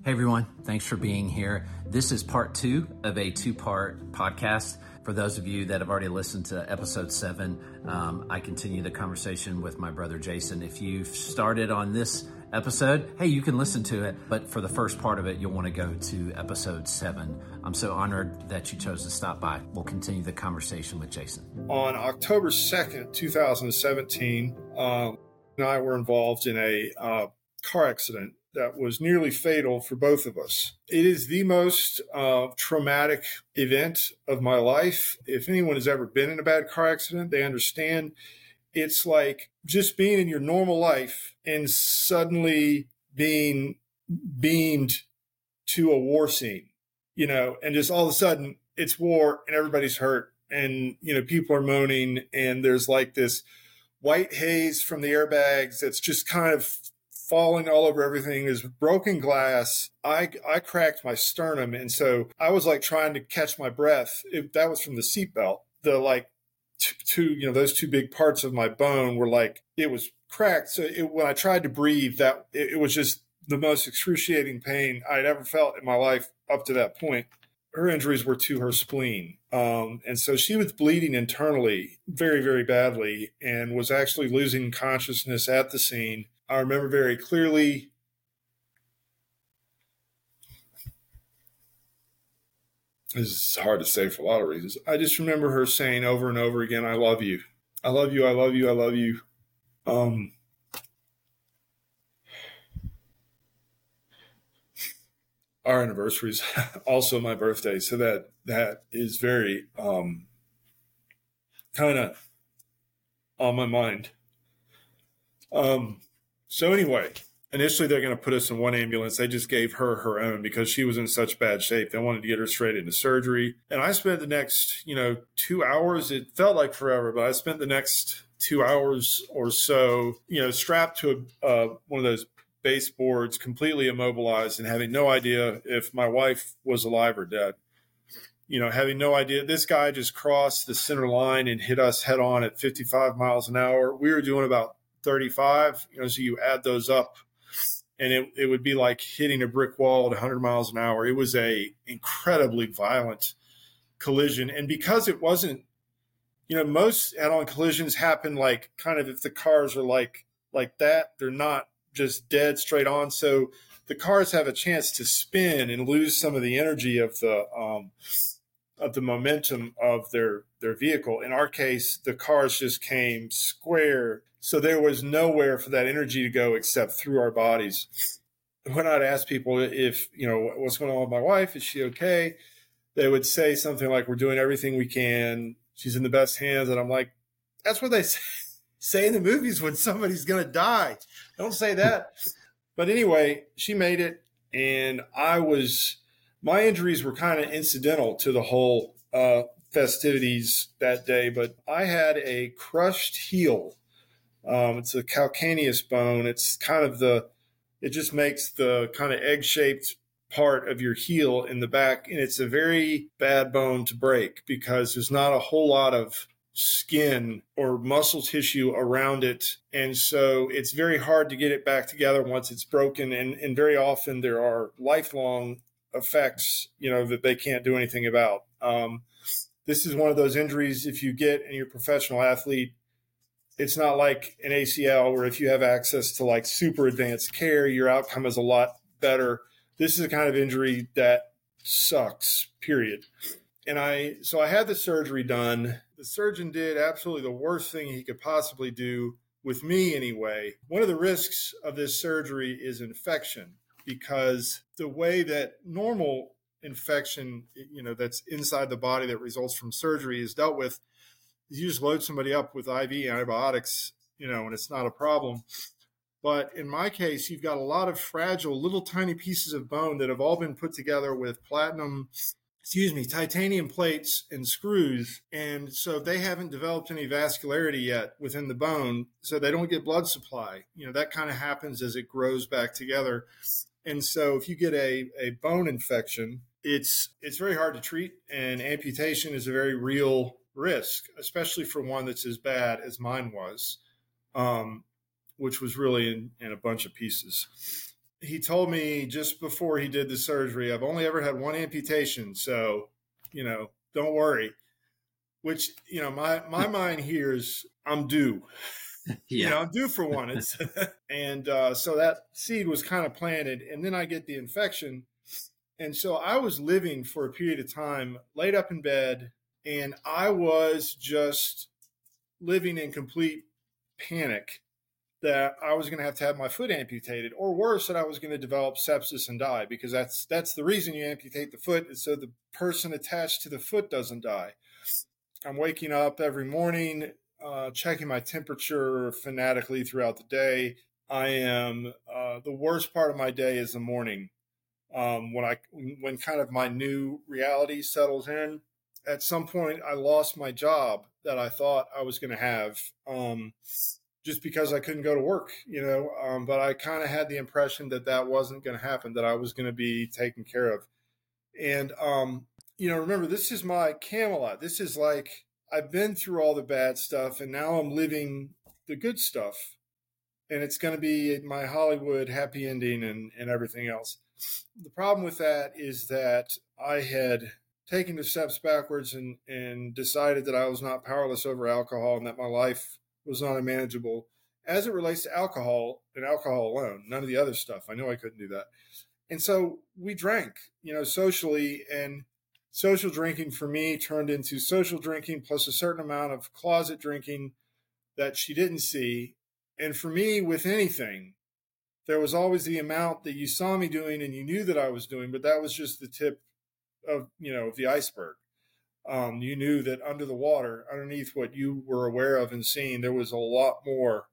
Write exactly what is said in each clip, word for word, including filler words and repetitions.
Hey everyone, thanks for being here. This is part two of a two-part podcast. For those of you that have already listened to episode seven, um, I continue the conversation with my brother Jason. If you've started on this episode, hey, you can listen to it, but for the first part of it, you'll want to go to episode seven. I'm so honored that you chose to stop by. We'll continue the conversation with Jason. On October second, twenty seventeen, um, and I were involved in a uh, car accident that was nearly fatal for both of us. It is the most uh, traumatic event of my life. If anyone has ever been in a bad car accident, they understand it's like just being in your normal life and suddenly being beamed to a war scene, you know, and just all of a sudden it's war and everybody's hurt and, you know, people are moaning and there's like this white haze from the airbags that's just kind of falling all over everything. There's broken glass. I I cracked my sternum. And so I was like trying to catch my breath. It, that was from the seatbelt. The like t- two, you know, those two big parts of my bone were like, it was cracked. So it, when I tried to breathe, that it, it was just the most excruciating pain I'd ever felt in my life up to that point. Her injuries were to her spleen. Um, and so she was bleeding internally very, very badly and was actually losing consciousness at the scene. I remember very clearly this is hard to say for a lot of reasons. I just remember her saying over and over again, I love you. I love you. I love you. I love you. Um, our anniversary is also my birthday. So that, that is very um, kind of on my mind. Um, So anyway, initially they're going to put us in one ambulance. They just gave her her own because she was in such bad shape. They wanted to get her straight into surgery. And I spent the next, you know, two hours. It felt like forever, but I spent the next two hours or so, you know, strapped to a, uh, one of those baseboards, completely immobilized and having no idea if my wife was alive or dead. You know, having no idea. This guy just crossed the center line and hit us head on at fifty-five miles an hour. We were doing about thirty-five, you know, so you add those up and it, it would be like hitting a brick wall at one hundred miles an hour. It was a incredibly violent collision. And because it wasn't, you know, most head-on collisions happen like kind of if the cars are like, like that, they're not just dead straight on. So the cars have a chance to spin and lose some of the energy of the, um, of the momentum of their, their vehicle. In our case, the cars just came square. So there was nowhere for that energy to go except through our bodies. When I'd ask people if, you know, what's going on with my wife, is she okay? They would say something like, we're doing everything we can. She's in the best hands. And I'm like, that's what they say in the movies when somebody's going to die. Don't say that. But anyway, she made it. And I was, my injuries were kind of incidental to the whole uh, festivities that day. But I had a crushed heel. Um, it's a calcaneus bone. It's kind of the, it just makes the kind of egg-shaped part of your heel in the back. And it's a very bad bone to break because there's not a whole lot of skin or muscle tissue around it. And so it's very hard to get it back together once it's broken. And, and very often there are lifelong effects, you know, that they can't do anything about. Um, this is one of those injuries, if you get and you're a professional athlete, it's not like an A C L where if you have access to like super advanced care, your outcome is a lot better. This is a kind of injury that sucks, period. And I, so I had the surgery done. The surgeon did absolutely the worst thing he could possibly do with me anyway. One of the risks of this surgery is infection because the way that normal infection, you know, that's inside the body that results from surgery is dealt with, you just load somebody up with I V antibiotics, you know, and it's not a problem. But in my case, you've got a lot of fragile little tiny pieces of bone that have all been put together with platinum, excuse me, titanium plates and screws. And so they haven't developed any vascularity yet within the bone. So they don't get blood supply. You know, that kind of happens as it grows back together. And so if you get a, a bone infection, it's it's very hard to treat. And amputation is a very real risk, especially for one that's as bad as mine was, um, which was really in, in a bunch of pieces. he told me just before he did the surgery, I've only ever had one amputation. So, you know, don't worry, which, you know, my, my mind here is I'm due, yeah. you know, I'm due for one. It's, and uh, so that seed was kind of planted, and then I get the infection. And so I was living for a period of time, laid up in bed, and I was just living in complete panic that I was going to have to have my foot amputated, or worse, that I was going to develop sepsis and die, because that's that's the reason you amputate the foot, is so the person attached to the foot doesn't die. I'm waking up every morning, uh, checking my temperature fanatically throughout the day. I am uh, the worst part of my day is the morning, um, when I when kind of my new reality settles in. At some point, I lost my job that I thought I was going to have. Um, just because I couldn't go to work, you know, um, but I kind of had the impression that that wasn't going to happen, that I was going to be taken care of. And, um, you know, remember, this is my Camelot. This is like, I've been through all the bad stuff, and now I'm living the good stuff. And it's going to be my Hollywood happy ending and, and everything else. The problem with that is that I had taken the steps backwards and, and decided that I was not powerless over alcohol, and that my life was not unmanageable as it relates to alcohol and alcohol alone, none of the other stuff. I know I couldn't do that. And so we drank, you know, socially, and social drinking for me turned into social drinking plus a certain amount of closet drinking that she didn't see. And for me, with anything, there was always the amount that you saw me doing and you knew that I was doing, but that was just the tip of, you know, of the iceberg. Um, you knew that under the water, underneath what you were aware of and seeing, there was a lot more.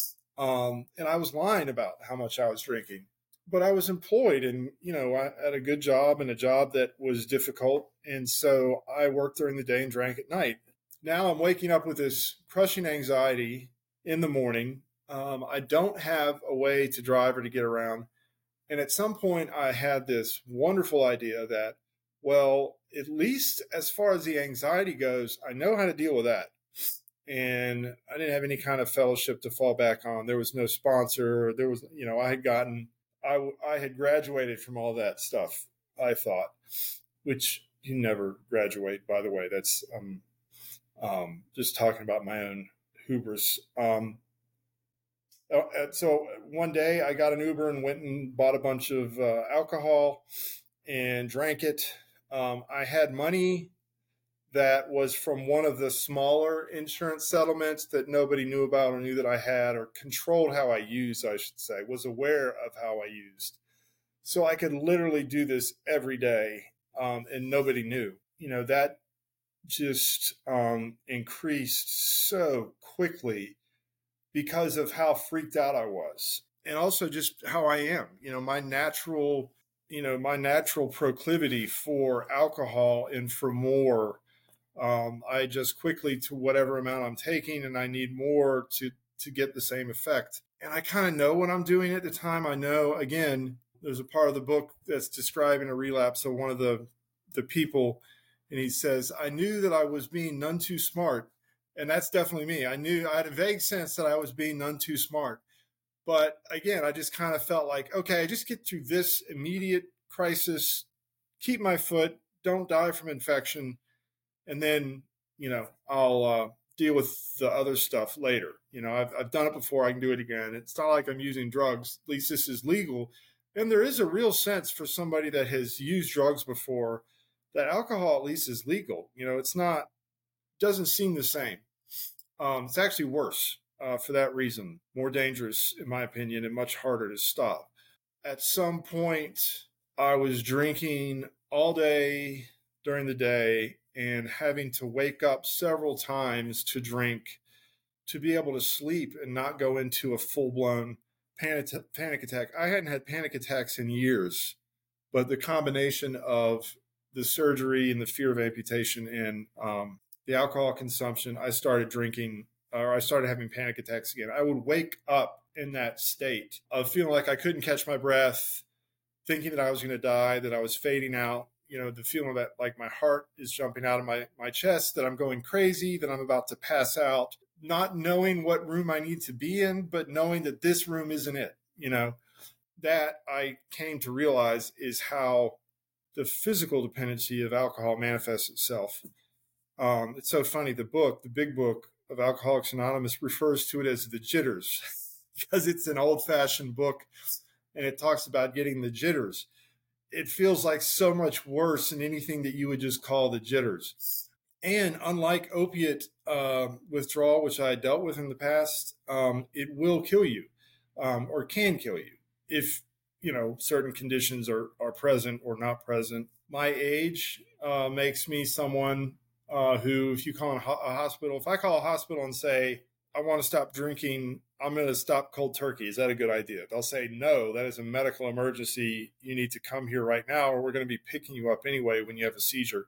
Um, and I was lying about how much I was drinking, but I was employed, and, you know, I had a good job and a job that was difficult. And so I worked during the day and drank at night. Now I'm waking up with this crushing anxiety in the morning. Um, I don't have a way to drive or to get around. And at some point I had this wonderful idea that, well, at least as far as the anxiety goes, I know how to deal with that. And I didn't have any kind of fellowship to fall back on. There was no sponsor. There was, you know, I had gotten, I, I had graduated from all that stuff, I thought, which you never graduate, by the way. That's um, um, just talking about my own hubris. Um, so one day I got an Uber and went and bought a bunch of uh, alcohol and drank it. Um, I had money that was from one of the smaller insurance settlements that nobody knew about or knew that I had, or controlled how I used, I should say, was aware of how I used. So I could literally do this every day, um, and nobody knew. You know, that just um, increased so quickly because of how freaked out I was. And also just how I am, you know, my natural you know, my natural proclivity for alcohol and for more. Um, I just quickly to whatever amount I'm taking, and I need more to, to get the same effect. And I kind of know what I'm doing at the time. I know, again, there's a part of the book that's describing a relapse of one of the, the people, and he says, I knew that I was being none too smart. And that's definitely me. I knew, I had a vague sense that I was being none too smart. But again, I just kind of felt like, okay, just get through this immediate crisis, keep my foot, don't die from infection, and then, you know, I'll uh, deal with the other stuff later. You know, I've, I've done it before. I can do it again. It's not like I'm using drugs. At least this is legal. And there is a real sense for somebody that has used drugs before that alcohol at least is legal. You know, it's not, doesn't seem the same. Um, it's actually worse. Uh, for that reason, more dangerous, in my opinion, and much harder to stop. At some point, I was drinking all day during the day and having to wake up several times to drink to be able to sleep and not go into a full-blown panic, panic attack. I hadn't had panic attacks in years, but the combination of the surgery and the fear of amputation and um, the alcohol consumption, I started drinking or I started having panic attacks again. I would wake up in that state of feeling like I couldn't catch my breath, thinking that I was going to die, that I was fading out, you know, the feeling that like my heart is jumping out of my, my chest, that I'm going crazy, that I'm about to pass out, not knowing what room I need to be in, but knowing that this room isn't it, you know. that I came to realize is how the physical dependency of alcohol manifests itself. Um, it's so funny. The book, the big book of Alcoholics Anonymous, refers to it as the jitters because it's an old-fashioned book and it talks about getting the jitters. It feels like so much worse than anything that you would just call the jitters. And unlike opiate uh, withdrawal, which I dealt with in the past, um, it will kill you um, or can kill you if, you know, certain conditions are, are present or not present. My age uh, makes me someone uh, who, if you call a hospital, if I call a hospital and say, I want to stop drinking, I'm going to stop cold turkey. Is that a good idea? They'll say, no, that is a medical emergency. You need to come here right now, or we're going to be picking you up anyway when you have a seizure.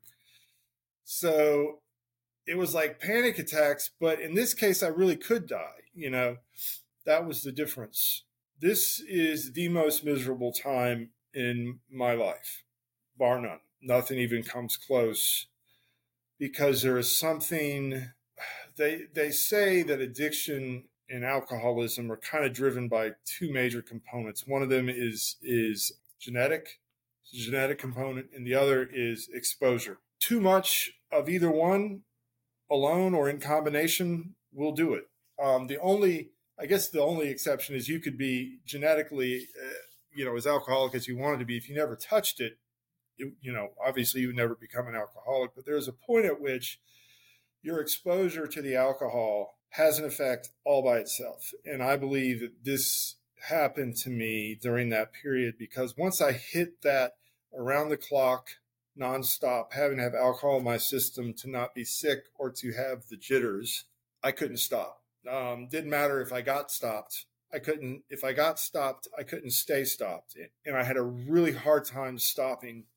So it was like panic attacks, but in this case, I really could die. You know, that was the difference. This is the most miserable time in my life, bar none. Nothing even comes close, because there is something, they they say that addiction and alcoholism are kind of driven by two major components. One of them is is genetic, genetic component, and the other is exposure. Too much of either one alone or in combination will do it. Um, the only, I guess the only exception is you could be genetically, uh, you know, as alcoholic as you wanted to be. If you never touched it, it, you know, obviously you would never become an alcoholic. But there's a point at which your exposure to the alcohol has an effect all by itself. And I believe that this happened to me during that period, because once I hit that around the clock, nonstop, having to have alcohol in my system to not be sick or to have the jitters, I couldn't stop. Um, didn't matter if I got stopped. I couldn't, if I got stopped, I couldn't stay stopped. And I had a really hard time stopping.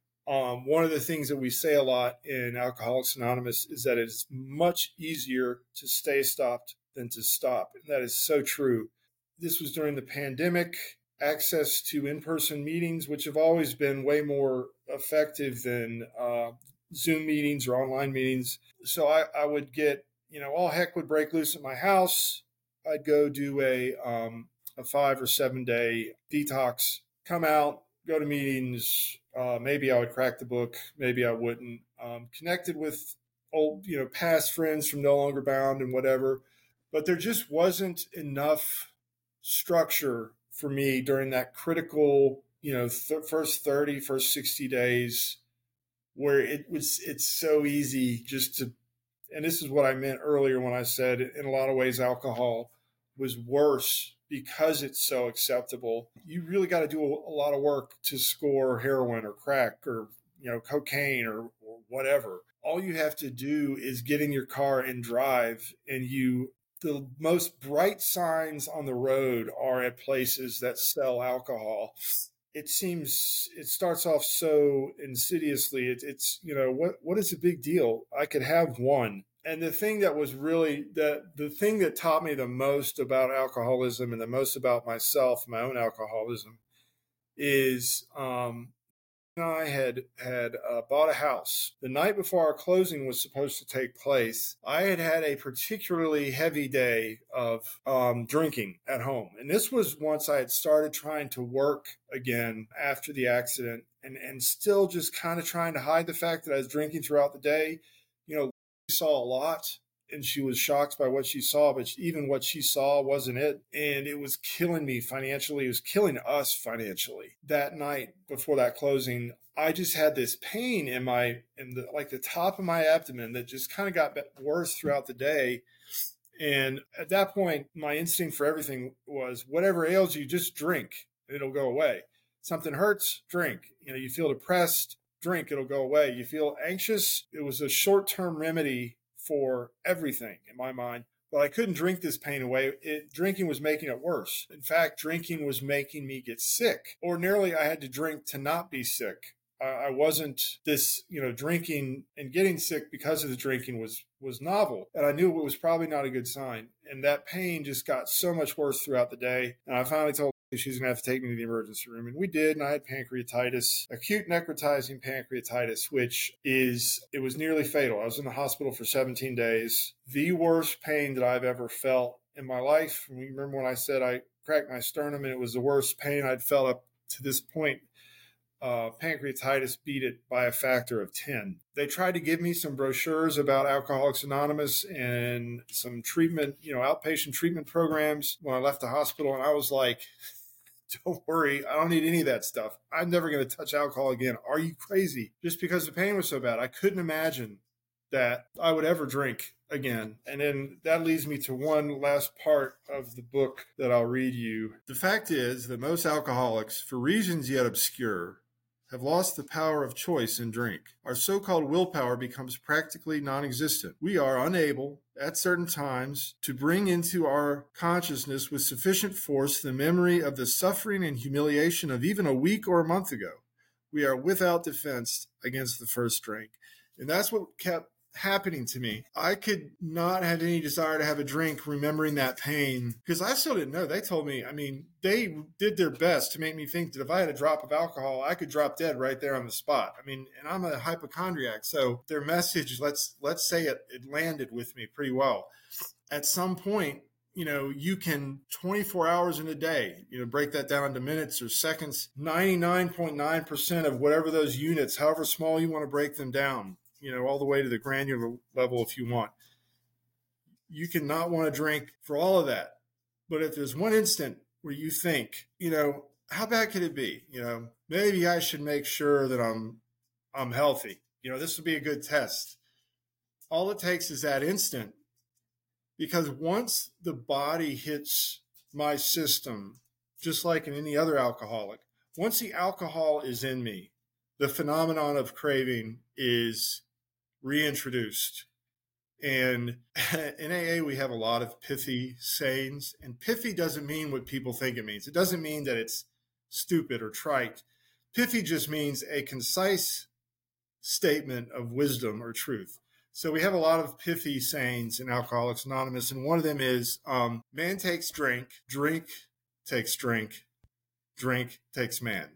Um, one of the things that we say a lot in Alcoholics Anonymous is that it's much easier to stay stopped than to stop. And that is so true. This was during the pandemic. Access to in-person meetings, which have always been way more effective than uh, Zoom meetings or online meetings. So I, I would get, you know, all heck would break loose at my house. I'd go do a um, a five or seven day detox, come out, go to meetings. Uh, maybe I would crack the book. Maybe I wouldn't. Um, connected with old, you know, past friends from No Longer Bound and whatever. But there just wasn't enough structure for me during that critical, you know, th- first thirty, first sixty days, where it was, it's so easy just to, and this is what I meant earlier when I said in a lot of ways alcohol was worse because it's so acceptable. You really got to do a, a lot of work to score heroin or crack or, you know, cocaine or, or whatever. All you have to do is get in your car and drive, and you, the most bright signs on the road are at places that sell alcohol. It seems, it starts off so insidiously. It, it's, you know, what what is a big deal? I could have one. And the thing that was really, the, the thing that taught me the most about alcoholism and the most about myself, my own alcoholism, is um, I had had uh, bought a house. The night before our closing was supposed to take place, I had had a particularly heavy day of um, drinking at home. And this was once I had started trying to work again after the accident, and, and still just kind of trying to hide the fact that I was drinking throughout the day. You know, she saw a lot, and she was shocked by what she saw, but even what she saw wasn't it. And it was killing me financially. It was killing us financially. That night before that closing, I just had this pain in my, in the, like the top of my abdomen that just kind of got worse throughout the day. And at that point, my instinct for everything was whatever ails you, just drink. It'll go away. Something hurts, drink. You know, you feel depressed, drink. It'll go away. You feel anxious. It was a short-term remedy for everything in my mind, but I couldn't drink this pain away. It, drinking was making it worse. In fact, drinking was making me get sick. Ordinarily, I had to drink to not be sick. I, I wasn't this, you know, drinking and getting sick because of the drinking was, was novel. And I knew it was probably not a good sign. And that pain just got so much worse throughout the day. And I finally told she's going to have to take me to the emergency room. And we did. And I had pancreatitis, acute necrotizing pancreatitis, which is, it was nearly fatal. I was in the hospital for seventeen days. The worst pain that I've ever felt in my life. Remember when I said I cracked my sternum, and it was the worst pain I'd felt up to this point. Uh, pancreatitis beat it by a factor of ten. They tried to give me some brochures about Alcoholics Anonymous and some treatment, you know, outpatient treatment programs when I left the hospital. And I was like, don't worry, I don't need any of that stuff. I'm never going to touch alcohol again. Are you crazy? Just because the pain was so bad. I couldn't imagine that I would ever drink again. And then that leads me to one last part of the book that I'll read you. The fact is that most alcoholics, for reasons yet obscure, have lost the power of choice in drink. Our so-called willpower becomes practically non-existent. We are unable, at certain times, to bring into our consciousness with sufficient force the memory of the suffering and humiliation of even a week or a month ago. We are without defense against the first drink. And that's what kept happening to me. I could not have any desire to have a drink remembering that pain because I still didn't know. They told me, I mean, they did their best to make me think that if I had a drop of alcohol, I could drop dead right there on the spot. I mean, and I'm a hypochondriac. So their message, let's, let's say it, it landed with me pretty well. At some point, you know, you can twenty-four hours in a day, you know, break that down into minutes or seconds, ninety-nine point nine percent of whatever those units, however small you want to break them down, you know, all the way to the granular level if you want. You cannot want to drink for all of that. But if there's one instant where you think, you know, how bad could it be? You know, maybe I should make sure that I'm I'm healthy. You know, this would be a good test. All it takes is that instant. Because once the body hits my system, just like in any other alcoholic, once the alcohol is in me, the phenomenon of craving is reintroduced. And in A A, we have a lot of pithy sayings. And pithy doesn't mean what people think it means. It doesn't mean that it's stupid or trite. Pithy just means a concise statement of wisdom or truth. So we have a lot of pithy sayings in Alcoholics Anonymous. And one of them is, um, man takes drink, drink takes drink, drink takes man.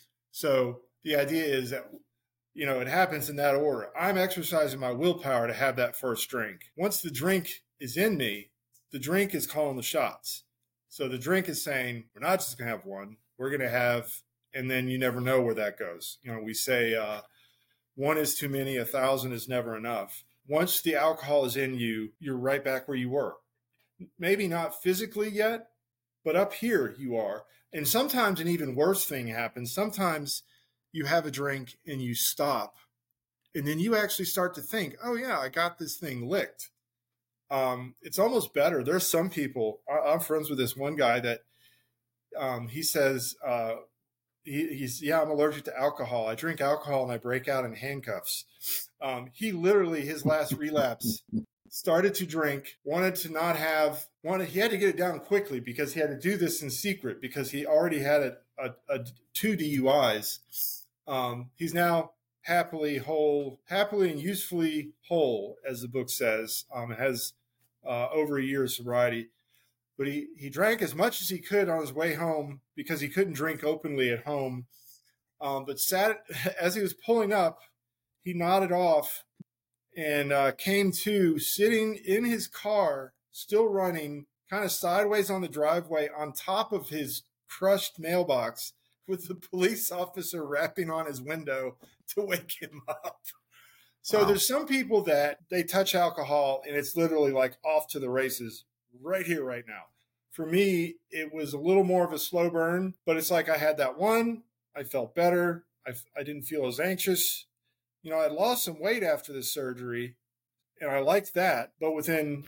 So the idea is that, you know, it happens in that order. I'm exercising my willpower to have that first drink. Once the drink is in me, the drink is calling the shots. So the drink is saying, we're not just going to have one, we're going to have, and then you never know where that goes. You know, we say uh, one is too many, a thousand is never enough. Once the alcohol is in you, you're right back where you were. Maybe not physically yet, but up here you are. And sometimes an even worse thing happens. Sometimes you have a drink and you stop, and then you actually start to think, oh yeah, I got this thing licked. Um, it's almost better. There's some people, I'm friends with this one guy that um, he says, uh, he, he's, yeah, I'm allergic to alcohol. I drink alcohol and I break out in handcuffs. Um, he literally, his last relapse, started to drink, wanted to not have, wanted, he had to get it down quickly because he had to do this in secret because he already had a, a, a two D U Is. Um, he's now happily whole, happily and usefully whole, as the book says. Um, it has uh, over a year of sobriety. But he, he drank as much as he could on his way home because he couldn't drink openly at home. Um, but sat as he was pulling up, he nodded off and uh, came to sitting in his car, still running, kind of sideways on the driveway on top of his crushed mailbox with the police officer rapping on his window to wake him up. So wow. There's some people that they touch alcohol and it's literally like off to the races right here, right now. For me, it was a little more of a slow burn, but it's like I had that one. I felt better. I, I didn't feel as anxious. You know, I lost some weight after the surgery, and I liked that. But within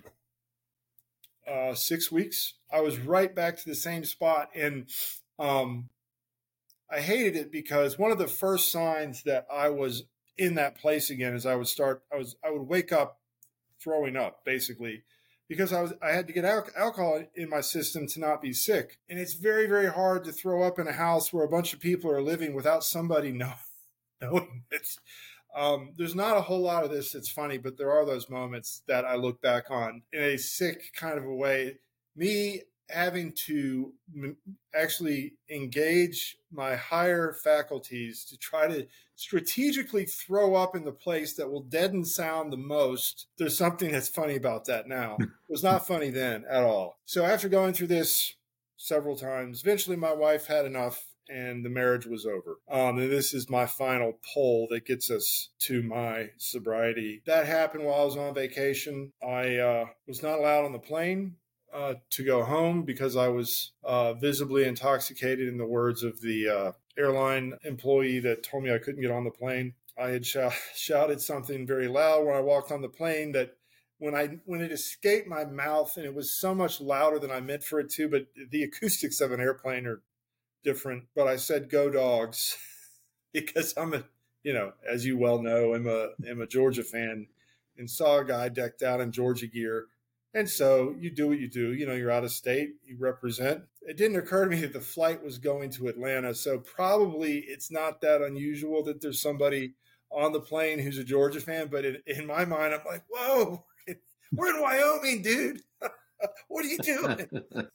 uh, six weeks, I was right back to the same spot. And um, I hated it because one of the first signs that I was in that place again is I would start, I was, I would wake up throwing up, basically. Because I was, I had to get al- alcohol in my system to not be sick. And it's very, very hard to throw up in a house where a bunch of people are living without somebody know, knowing it. Um, there's not a whole lot of this that's funny, but there are those moments that I look back on in a sick kind of a way. Me having to m- actually engage my higher faculties to try to strategically throw up in the place that will deaden sound the most. There's something that's funny about that now. It was not funny then at all. So after going through this several times. Eventually, my wife had enough and the marriage was over. Um, and this is my final poll that gets us to my sobriety. That happened while I was on vacation. I uh, was not allowed on the plane uh, to go home because I was uh, visibly intoxicated, in the words of the uh, airline employee that told me I couldn't get on the plane. I had sh- shouted something very loud when I walked on the plane that when I when it escaped my mouth, and it was so much louder than I meant for it to, but the acoustics of an airplane are different. But I said, "Go Dogs," because I'm a, you know, as you well know, I'm a I'm a Georgia fan, and saw a guy decked out in Georgia gear. And so you do what you do. You know, you're out of state, you represent. It didn't occur to me that the flight was going to Atlanta. So probably it's not that unusual that there's somebody on the plane who's a Georgia fan. But in, in my mind, I'm like, whoa, we're in Wyoming, dude. What are you doing?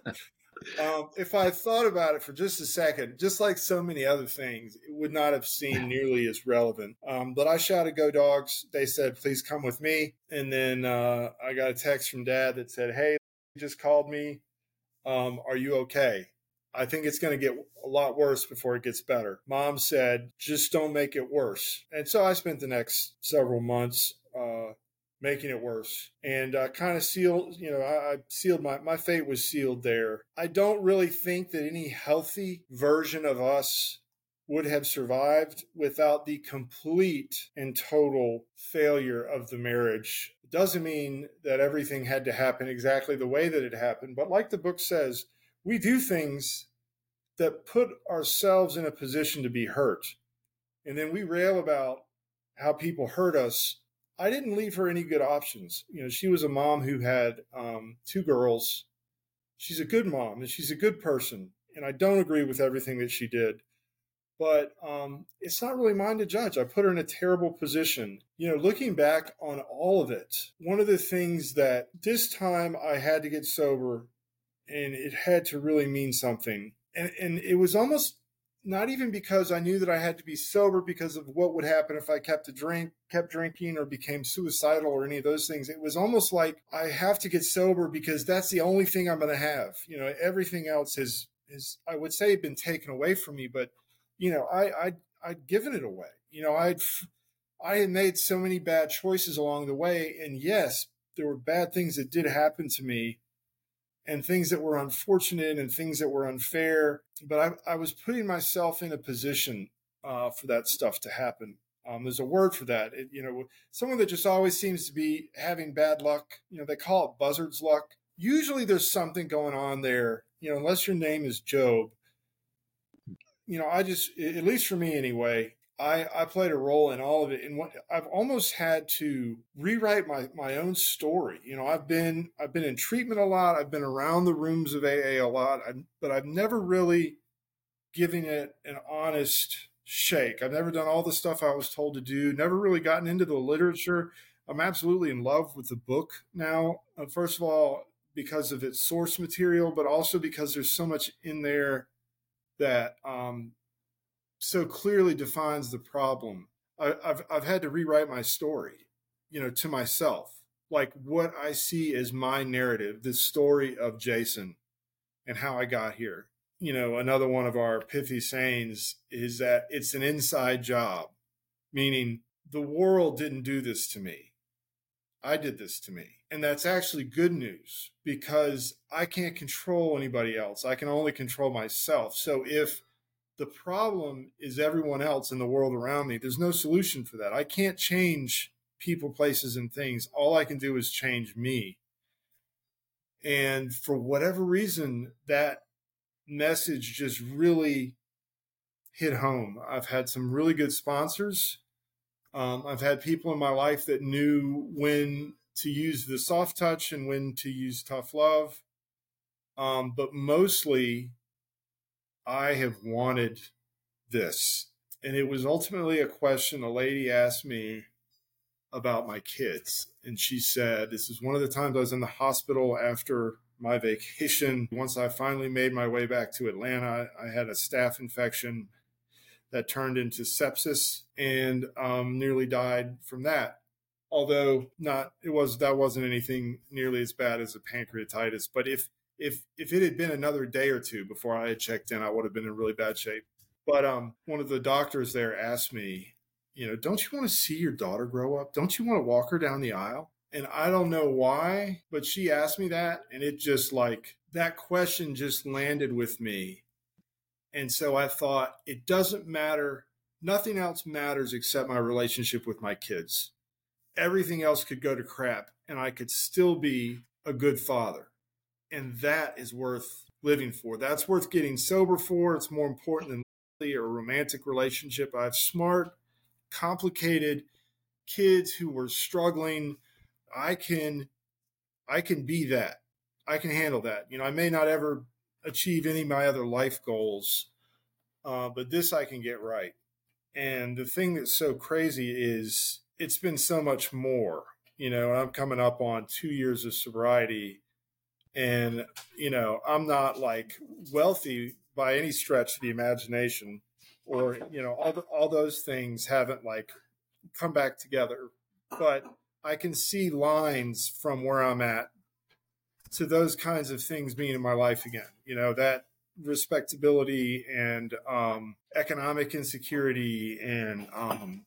um, if I thought about it for just a second, just like so many other things, it would not have seemed nearly as relevant. Um, but I shouted, "Go Dogs." They said, "Please come with me." And then uh, I got a text from Dad that said, "Hey, you just called me. Um, are you okay? I think it's going to get a lot worse before it gets better." Mom said, "Just don't make it worse." And so I spent the next several months uh, making it worse, and uh, kind of sealed, you know, I, I sealed my, my fate was sealed there. I don't really think that any healthy version of us would have survived without the complete and total failure of the marriage. It doesn't mean that everything had to happen exactly the way that it happened, but like the book says, we do things that put ourselves in a position to be hurt. And then we rail about how people hurt us. I didn't leave her any good options. You know, she was a mom who had um, two girls. She's a good mom and she's a good person. And I don't agree with everything that she did. But um, it's not really mine to judge. I put her in a terrible position. You know, looking back on all of it, one of the things that this time I had to get sober, and it had to really mean something. And, and it was almost not even because I knew that I had to be sober because of what would happen if I kept a drink, kept drinking or became suicidal or any of those things. It was almost like I have to get sober because that's the only thing I'm going to have. You know, everything else has, is, I would say, been taken away from me, but you know, I, I'd, I'd given it away. You know, I'd, I had made so many bad choices along the way. And yes, there were bad things that did happen to me and things that were unfortunate and things that were unfair. But I, I was putting myself in a position uh, for that stuff to happen. Um, there's a word for that. It, you know, someone that just always seems to be having bad luck, you know, they call it buzzard's luck. Usually there's something going on there, you know, unless your name is Job. You know, I just, at least for me anyway, I, I played a role in all of it. And what I've almost had to rewrite my, my own story. You know, I've been, I've been in treatment a lot. I've been around the rooms of A A a lot, I, but I've never really given it an honest shake. I've never done all the stuff I was told to do, never really gotten into the literature. I'm absolutely in love with the book now. Uh, first of all, because of its source material, but also because there's so much in there that um, so clearly defines the problem. I, I've I've had to rewrite my story, you know, to myself, like what I see as my narrative, the story of Jason and how I got here. You know, another one of our pithy sayings is that it's an inside job, meaning the world didn't do this to me. I did this to me. And that's actually good news because I can't control anybody else. I can only control myself. So if the problem is everyone else in the world around me, there's no solution for that. I can't change people, places, and things. All I can do is change me. And for whatever reason, that message just really hit home. I've had some really good sponsors. Um, I've had people in my life that knew when to use the soft touch and when to use tough love. Um, but mostly, I have wanted this. And it was ultimately a question a lady asked me about my kids. And she said, this is one of the times I was in the hospital after my vacation. Once I finally made my way back to Atlanta, I had a staph infection that turned into sepsis and um, nearly died from that. Although not, it was that wasn't anything nearly as bad as a pancreatitis. But if if if it had been another day or two before I had checked in, I would have been in really bad shape. But um, one of the doctors there asked me, you know, don't you want to see your daughter grow up? Don't you want to walk her down the aisle? And I don't know why, but she asked me that. And it just like, that question just landed with me. And so I thought, it doesn't matter. Nothing else matters except my relationship with my kids. Everything else could go to crap and I could still be a good father. And that is worth living for. That's worth getting sober for. It's more important than a romantic relationship. I have smart, complicated kids who were struggling. I can, I can be that. I can handle that. You know, I may not ever achieve any of my other life goals, uh, but this I can get right. And the thing that's so crazy is it's been so much more. You know, I'm coming up on two years of sobriety, and you know, I'm not like wealthy by any stretch of the imagination, or, you know, all the, all those things haven't like come back together, but I can see lines from where I'm at to those kinds of things being in my life again. You know, that respectability and um, economic insecurity. And um,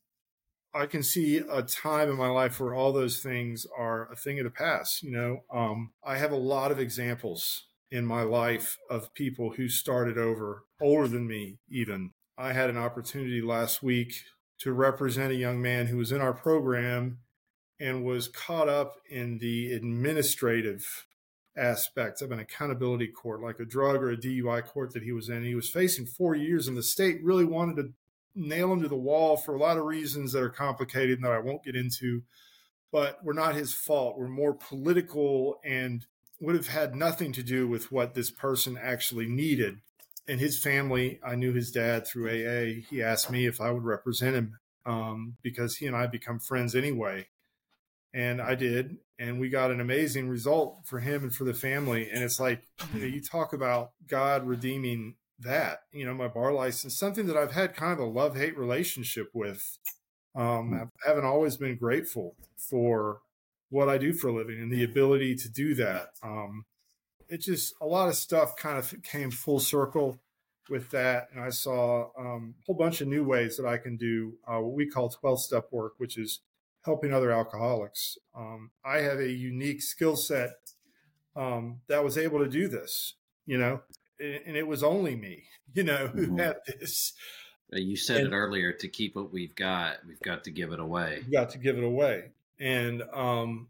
I can see a time in my life where all those things are a thing of the past. You know, um, I have a lot of examples in my life of people who started over, older than me even. I had an opportunity last week to represent a young man who was in our program and was caught up in the administrative aspects of an accountability court, like a drug or a D U I court that he was in. He was facing four years, and the state really wanted to nail him to the wall for a lot of reasons that are complicated and that I won't get into, but were not his fault. Were more political and would have had nothing to do with what this person actually needed. And his family, I knew his dad through A A. He asked me if I would represent him um, because he and I become friends anyway. And I did. And we got an amazing result for him and for the family. And it's like, you know, you talk about God redeeming that, you know, my bar license, something that I've had kind of a love-hate relationship with. Um, I haven't always been grateful for what I do for a living and the ability to do that. Um, it just, a lot of stuff kind of came full circle with that. And I saw um, a whole bunch of new ways that I can do uh, what we call twelve-step work, which is helping other alcoholics. Um, I have a unique skill set um, that was able to do this, you know, and, and it was only me, you know, who mm-hmm. had this. You said and, it earlier, to keep what we've got, we've got to give it away. We've got to give it away. And um,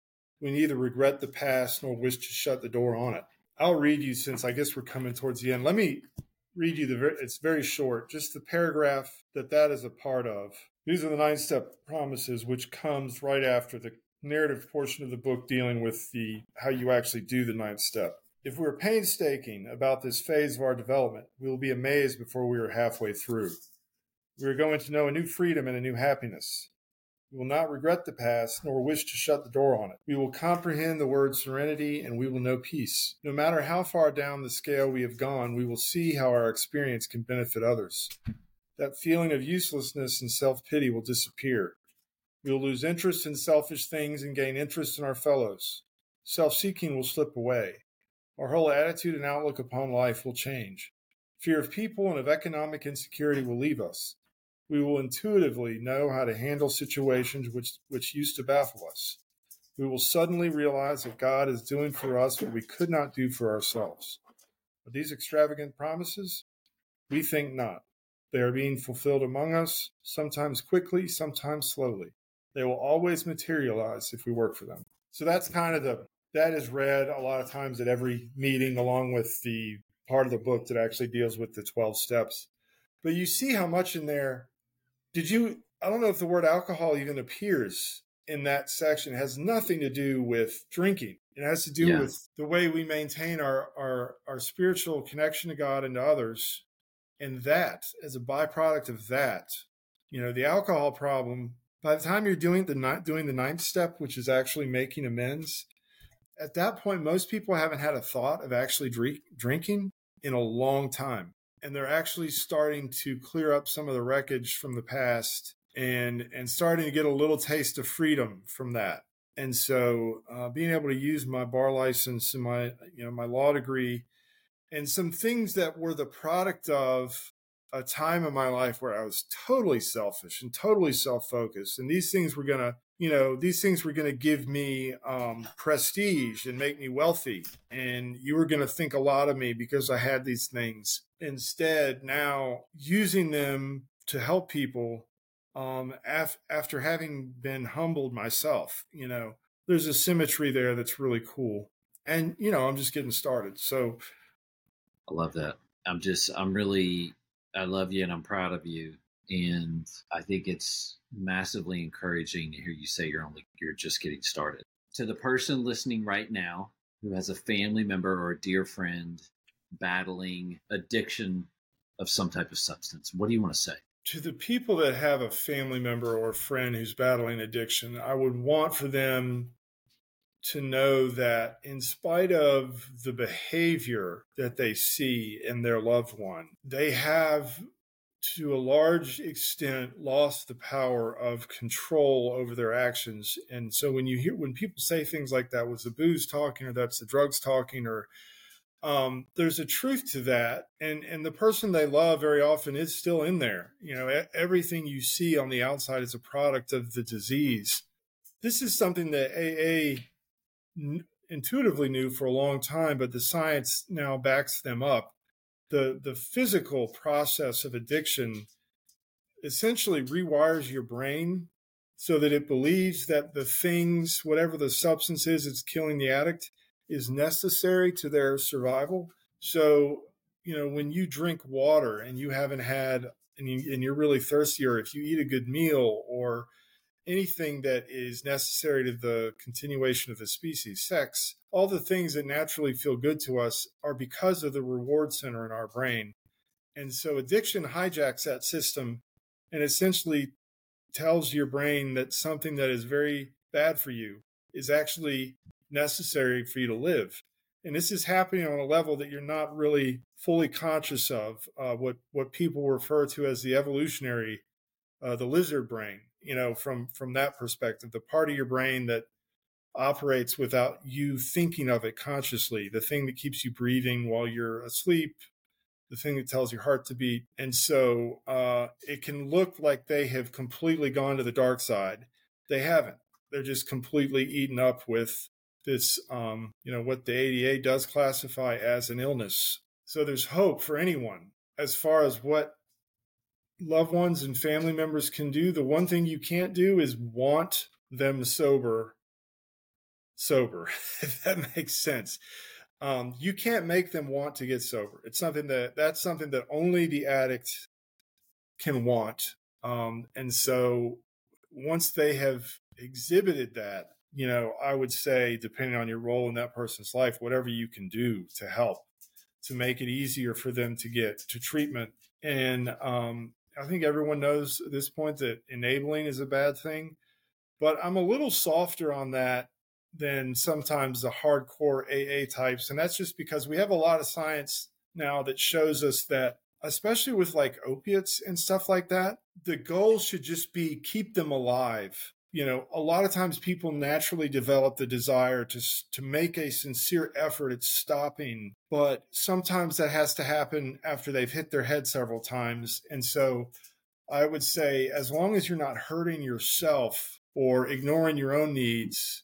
we neither regret the past nor wish to shut the door on it. I'll read you, since I guess we're coming towards the end. Let me read you the, it's very short, just the paragraph that that is a part of. These are the nine-step promises, which comes right after the narrative portion of the book dealing with the how you actually do the ninth step. If we're painstaking about this phase of our development, we will be amazed before we are halfway through. We are going to know a new freedom and a new happiness. We will not regret the past, nor wish to shut the door on it. We will comprehend the word serenity, and we will know peace. No matter how far down the scale we have gone, we will see how our experience can benefit others. That feeling of uselessness and self-pity will disappear. We will lose interest in selfish things and gain interest in our fellows. Self-seeking will slip away. Our whole attitude and outlook upon life will change. Fear of people and of economic insecurity will leave us. We will intuitively know how to handle situations which, which used to baffle us. We will suddenly realize that God is doing for us what we could not do for ourselves. Are these extravagant promises? We think not. They are being fulfilled among us, sometimes quickly, sometimes slowly. They will always materialize if we work for them. So that's kind of the, that is read a lot of times at every meeting, along with the part of the book that actually deals with the twelve steps. But you see how much in there, did you, I don't know if the word alcohol even appears in that section. It has nothing to do with drinking. It has to do yeah. with the way we maintain our, our, our spiritual connection to God and to others. And that, as a byproduct of that, you know, the alcohol problem, by the time you're doing the doing the ninth step, which is actually making amends, at that point, most people haven't had a thought of actually drink, drinking in a long time. And they're actually starting to clear up some of the wreckage from the past and, and starting to get a little taste of freedom from that. And so uh, being able to use my bar license and my, you know, my law degree and some things that were the product of a time in my life where I was totally selfish and totally self-focused. And these things were going to, you know, these things were going to give me um, prestige and make me wealthy. And you were going to think a lot of me because I had these things. Instead, now using them to help people um, af- after having been humbled myself, you know, there's a symmetry there that's really cool. And, you know, I'm just getting started. So I love that. I'm just, I'm really, I love you and I'm proud of you. And I think it's massively encouraging to hear you say you're only, you're just getting started. To the person listening right now who has a family member or a dear friend battling addiction of some type of substance, what do you want to say? To the people that have a family member or a friend who's battling addiction, I would want for them to know that in spite of the behavior that they see in their loved one, they have to a large extent lost the power of control over their actions. And so when you hear, when people say things like that was the booze talking or that's the drugs talking or um, there's a truth to that. And, and the person they love very often is still in there. You know, everything you see on the outside is a product of the disease. This is something that A A intuitively knew for a long time, but the science now backs them up. The, the physical process of addiction essentially rewires your brain so that it believes that the things, whatever the substance is that's killing the addict, is necessary to their survival. So, you know, when you drink water and you haven't had, and, you, and you're really thirsty, or if you eat a good meal or anything that is necessary to the continuation of the species, sex, all the things that naturally feel good to us are because of the reward center in our brain. And so addiction hijacks that system and essentially tells your brain that something that is very bad for you is actually necessary for you to live. And this is happening on a level that you're not really fully conscious of, uh, what, what people refer to as the evolutionary, uh, the lizard brain, you know, from, from that perspective, the part of your brain that operates without you thinking of it consciously, the thing that keeps you breathing while you're asleep, the thing that tells your heart to beat. And so uh, it can look like they have completely gone to the dark side. They haven't. They're just completely eaten up with this, um, you know, what the A D A does classify as an illness. So there's hope for anyone as far as what loved ones and family members can do. The one thing you can't do is want them sober, sober, if that makes sense. Um, you can't make them want to get sober. It's something that that's something that only the addict can want. Um, and so once they have exhibited that, you know, I would say, depending on your role in that person's life, whatever you can do to help, to make it easier for them to get to treatment. And um, I think everyone knows at this point that enabling is a bad thing, but I'm a little softer on that than sometimes the hardcore A A types. And that's just because we have a lot of science now that shows us that, especially with like opiates and stuff like that, the goal should just be keep them alive. You know, a lot of times people naturally develop the desire to to make a sincere effort at stopping, but sometimes that has to happen after they've hit their head several times. And so I would say, as long as you're not hurting yourself or ignoring your own needs,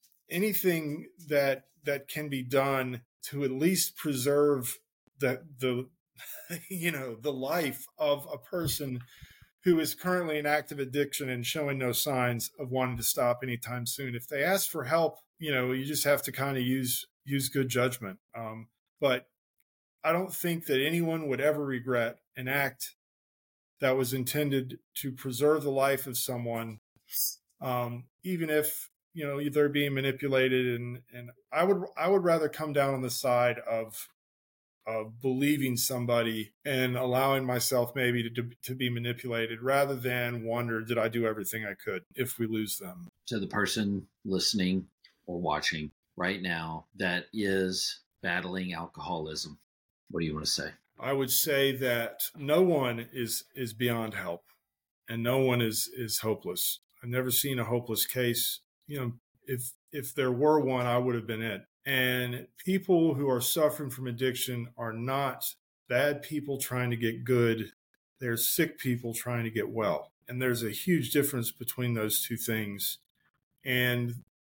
anything that that can be done to at least preserve the the you know the life of a person who is currently in active addiction and showing no signs of wanting to stop anytime soon. If they ask for help, you know, you just have to kind of use use good judgment. Um, but I don't think that anyone would ever regret an act that was intended to preserve the life of someone, um, even if, you know, they're being manipulated. And, and I would I would rather come down on the side of of believing somebody and allowing myself maybe to, to be manipulated rather than wonder, did I do everything I could if we lose them? To the person listening or watching right now that is battling alcoholism, what do you want to say? I would say that no one is, is beyond help and no one is, is hopeless. I've never seen a hopeless case. You know, if if there were one, I would have been it. And people who are suffering from addiction are not bad people trying to get good. They're sick people trying to get well. And there's a huge difference between those two things. And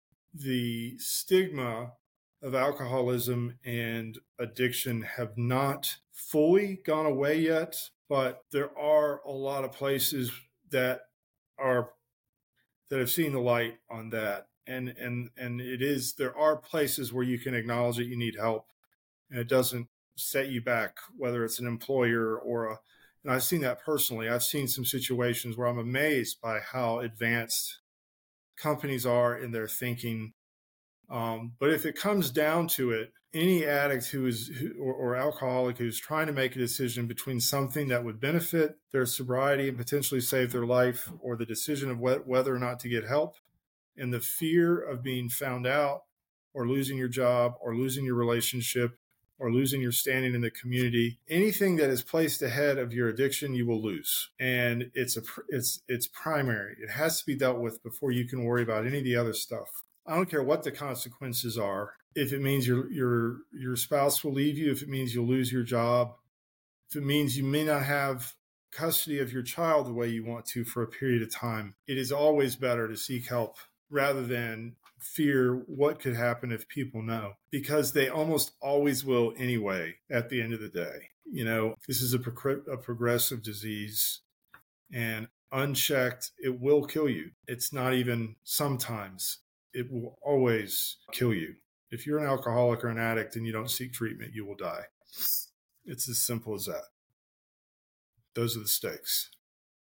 the stigma of alcoholism and addiction have not fully gone away yet, but there are a lot of places that are that have seen the light on that. And and and it is, there are places where you can acknowledge that you need help, and it doesn't set you back, whether it's an employer or a, and I've seen that personally. I've seen some situations where I'm amazed by how advanced companies are in their thinking. Um, but if it comes down to it, any addict who is who, or, or alcoholic who's trying to make a decision between something that would benefit their sobriety and potentially save their life, or the decision of wh- whether or not to get help, and the fear of being found out or losing your job or losing your relationship or losing your standing in the community, anything that is placed ahead of your addiction, you will lose. And it's a it's it's primary. It has to be dealt with before you can worry about any of the other stuff. I don't care what the consequences are. If it means your your your spouse will leave you, if it means you'll lose your job, if it means you may not have custody of your child the way you want to for a period of time, it is always better to seek help rather than fear what could happen if people know, because they almost always will anyway at the end of the day. You know, this is a, pro- a progressive disease, and unchecked, it will kill you. It's not even sometimes. It will always kill you. If you're an alcoholic or an addict and you don't seek treatment, you will die. It's as simple as that. Those are the stakes.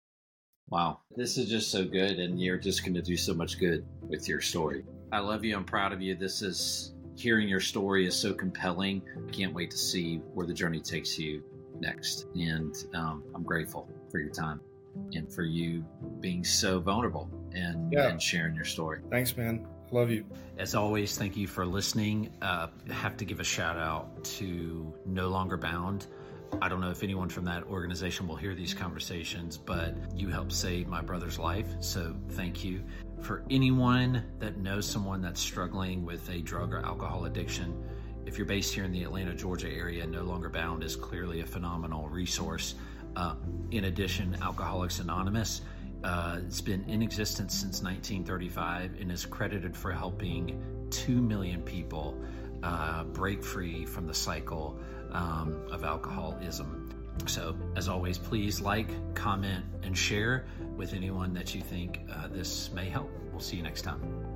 Wow. This is just so good, and you're just going to do so much good with your story. I love you. I'm proud of you. This is, hearing your story is so compelling. I can't wait to see where the journey takes you next. And um, I'm grateful for your time and for you being so vulnerable and, yeah. and sharing your story. Thanks, man. Love you. As always, thank you for listening. Uh, I have to give a shout out to No Longer Bound. I don't know if anyone from that organization will hear these conversations, but you helped save my brother's life. So thank you. For anyone that knows someone that's struggling with a drug or alcohol addiction, if you're based here in the Atlanta, Georgia area, No Longer Bound is clearly a phenomenal resource. Uh, in addition, Alcoholics Anonymous, uh, it's been in existence since nineteen thirty-five and is credited for helping two million people uh, break free from the cycle um, of alcoholism. So, as always, please like, comment, and share with anyone that you think uh, this may help. We'll see you next time.